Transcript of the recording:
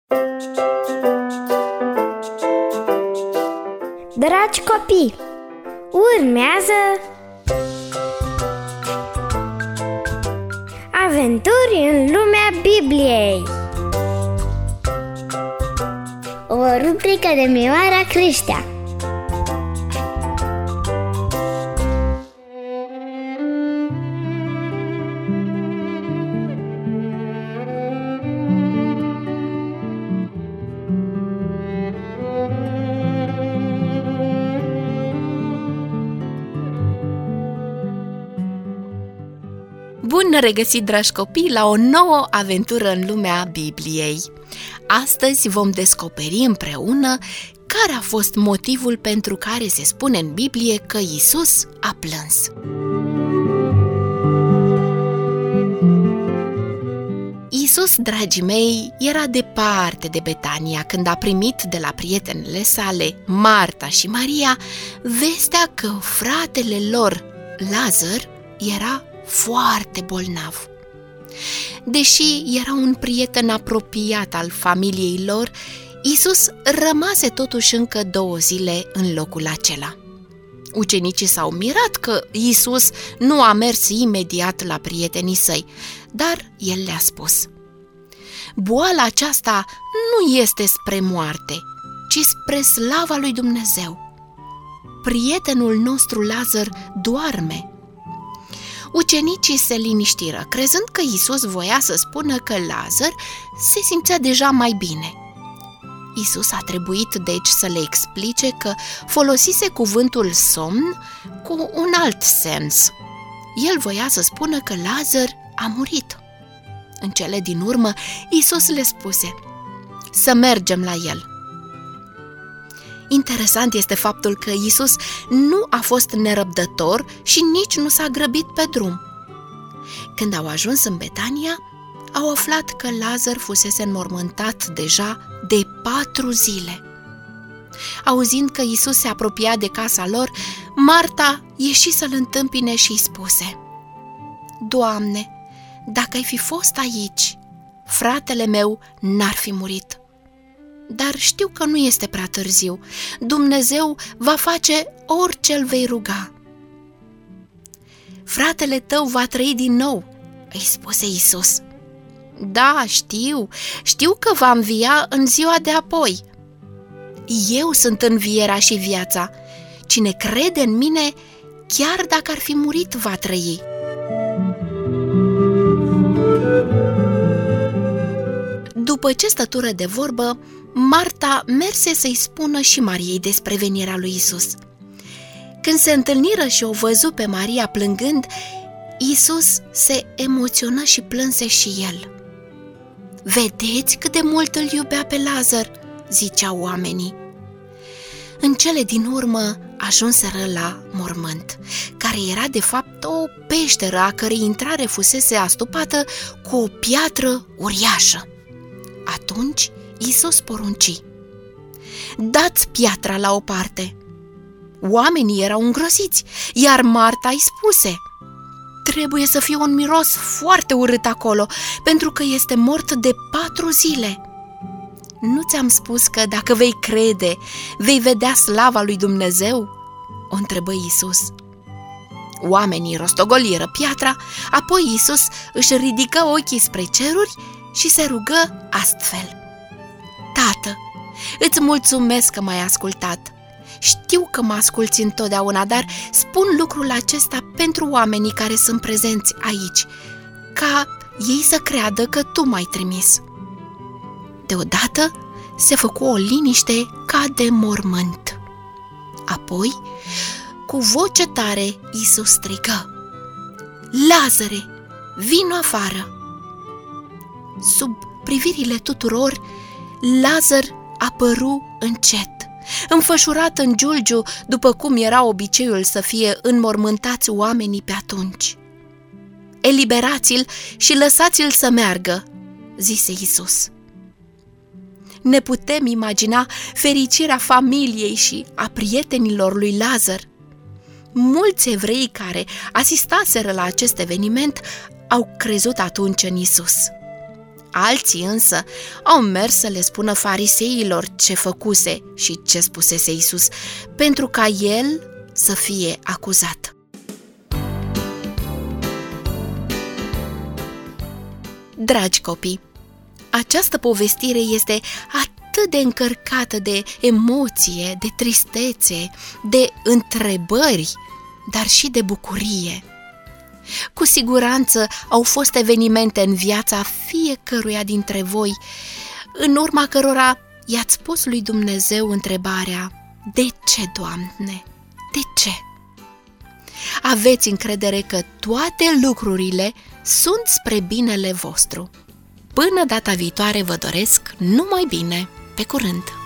Dragi copii, urmează Aventuri în lumea Bibliei, o rubrică de Mioara Creștea. Bun regăsit, dragi copii, la o nouă aventură în lumea Bibliei. Astăzi vom descoperi împreună care a fost motivul pentru care se spune în Biblie că Iisus a plâns. Iisus, dragii mei, era departe de Betania când a primit de la prietenele sale, Marta și Maria, vestea că fratele lor, Lazar, era foarte bolnav. Deși era un prieten apropiat al familiei lor, Iisus rămase totuși încă 2 zile în locul acela. Ucenicii s-au mirat că Iisus nu a mers imediat la prietenii săi, dar el le-a spus: boala aceasta nu este spre moarte, ci spre slava lui Dumnezeu. Prietenul nostru Lazar doarme. Ucenicii se liniștiră, crezând că Iisus voia să spună că Lazar se simțea deja mai bine. Iisus a trebuit deci să le explice că folosise cuvântul somn cu un alt sens. El voia să spună că Lazar a murit. În cele din urmă, Iisus le spuse: să mergem la el. Interesant este faptul că Iisus nu a fost nerăbdător și nici nu s-a grăbit pe drum. Când au ajuns în Betania, au aflat că Lazar fusese înmormântat deja de 4 zile. Auzind că Iisus se apropia de casa lor, Marta ieși să-l întâmpine și îi spuse: Doamne, dacă ai fi fost aici, fratele meu n-ar fi murit. Dar știu că nu este prea târziu. Dumnezeu va face orice îl vei ruga. Fratele tău va trăi din nou, îi spuse Iisus. Da, știu că va învia în ziua de apoi. Eu sunt învierea și viața. Cine crede în mine, chiar dacă ar fi murit, va trăi. După ce stătură de vorbă, Marta merse să-i spună și Mariei despre venirea lui Iisus. Când se întâlniră și o văzu pe Maria plângând, Iisus se emoționă și plânse și el. Vedeți cât de mult îl iubea pe Lazar, ziceau oamenii. În cele din urmă ajunseră la mormânt, care era de fapt o peșteră a cărei intrare fusese astupată cu o piatră uriașă. Atunci Iisus porunci: dați piatra la o parte. Oamenii erau îngroziți, iar Marta îi spuse: trebuie să fie un miros foarte urât acolo, pentru că este mort de 4 zile. Nu ți-am spus că dacă vei crede, vei vedea slava lui Dumnezeu? O întrebă Iisus. Oamenii rostogoliră piatra, apoi Iisus își ridică ochii spre ceruri și se rugă astfel: Tată, îți mulțumesc că m-ai ascultat. Știu că mă asculți întotdeauna, dar spun lucrul acesta pentru oamenii care sunt prezenți aici, ca ei să creadă că tu m-ai trimis. Deodată se făcu o liniște ca de mormânt. Apoi, cu voce tare, Iisus strigă: Lazare, vino afară! Sub privirile tuturor, Lazar apăru încet, înfășurat în giulgiu, după cum era obiceiul să fie înmormântați oamenii pe atunci. Eliberați-l și lăsați-l să meargă, zise Iisus. Ne putem imagina fericirea familiei și a prietenilor lui Lazar. Mulți evrei care asistaseră la acest eveniment au crezut atunci în Iisus. Alții însă au mers să le spună fariseilor ce făcuse și ce spusese Iisus, pentru ca el să fie acuzat. Dragi copii, această povestire este atât de încărcată de emoție, de tristețe, de întrebări, dar și de bucurie. Cu siguranță au fost evenimente în viața fiecăruia dintre voi, în urma cărora i-ați pus lui Dumnezeu întrebarea: de ce, Doamne? De ce? Aveți încredere că toate lucrurile sunt spre binele vostru. Până data viitoare vă doresc numai bine. Pe curând!